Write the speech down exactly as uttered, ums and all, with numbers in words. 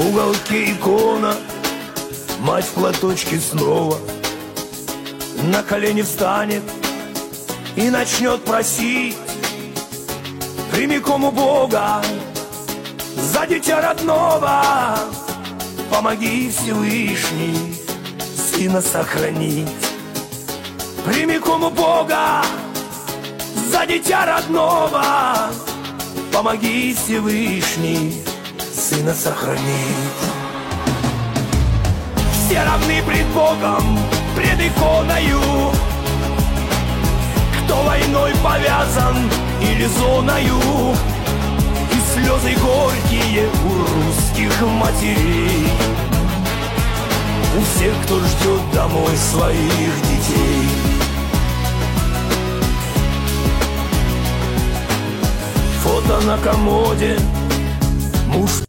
уголке икона, мать в платочке снова на колени встанет и начнет просить прямиком у Бога за дитя родного. Помоги, Всевышний, сына сохранить. Прямиком у Бога за дитя родного. Помоги, Всевышний, сына сохранить. Все равны пред Богом, пред иконою, кто войной повязан или зоною. И слезы горькие у русских матерей, у всех, кто ждет домой своих детей. Фото на комоде, муж